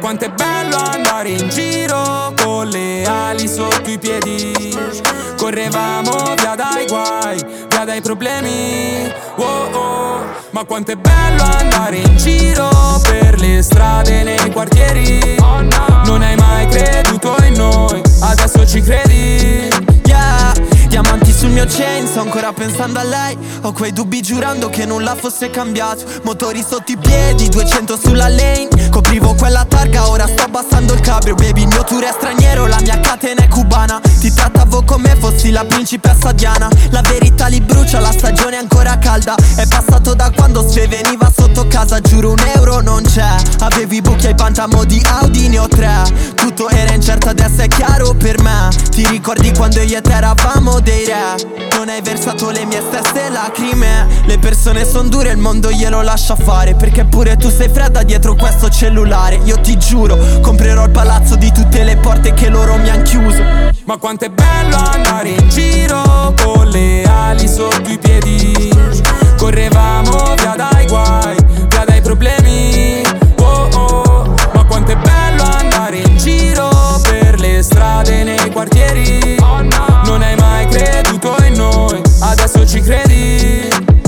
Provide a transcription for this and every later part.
quanto è bello andare in giro con le ali sotto i piedi. Correvamo via dai guai, via dai problemi, oh oh. Ma quanto è bello andare in giro per le strade nei quartieri. Non hai mai creduto in noi, adesso ci credi. Yeah, diamanti sul mio chain, sto ancora pensando a lei. Ho quei dubbi giurando che nulla fosse cambiato. Motori sotto i piedi, 200 sulla lane. Coprivo quella targa, ora sto abbassando il cabrio. Baby, il mio tour è straniero, la mia catena è cubana. Ti trattavo come fossi la principessa Diana. La verità li brucia, la stagione è ancora calda. È passato da quando se veniva sotto casa. Giuro €1 non c'è. Avevi i buchi ai pantamo di Audi, ne ho 3. Tutto era incerto, adesso è chiaro per me. Ti ricordi quando io e te eravamo dei re? Non hai versato le mie stesse lacrime. Le persone son dure, il mondo glielo lascia fare. Perché pure tu sei fredda dietro questo cellulare. Io ti giuro, comprerò il palazzo di tutte le porte che loro mi han chiuso. Ma quanto è bello andare in giro con le ali sotto i piedi. Correvamo via dai guai, via dai problemi, oh oh. Ma quanto è bello andare in giro per le strade nei quartieri. Non hai mai creduto in noi, adesso ci credi.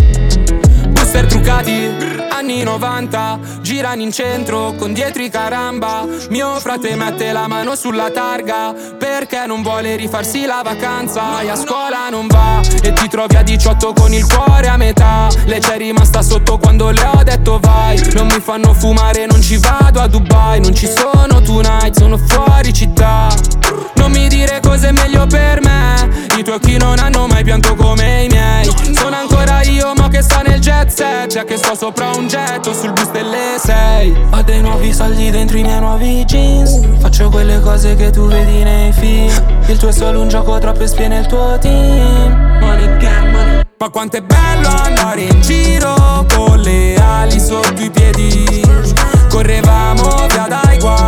Booster truccati, anni 90, girano in centro con dietro i caramba. Mio frate mette la mano sulla targa perché non vuole rifarsi la vacanza. E a scuola non va e ti trovi a 18 con il cuore a metà. Lei c'è rimasta sotto quando le ho detto vai. Non mi fanno fumare, non ci vado a Dubai. Non ci sono tonight, sono fuori città. Non mi dire cos'è meglio per me. I tuoi occhi non hanno mai pianto come i miei. Sono ancora io ma che sta nel jet set. Già che sto sopra un jet o sul bus delle 6. Ho dei nuovi soldi dentro i miei nuovi jeans. Faccio quelle cose che tu vedi nei film. Il tuo è solo un gioco, troppe spie il tuo team. Money gang, money. Ma quanto è bello andare in giro con le ali sotto i piedi. Correvamo via dai guai,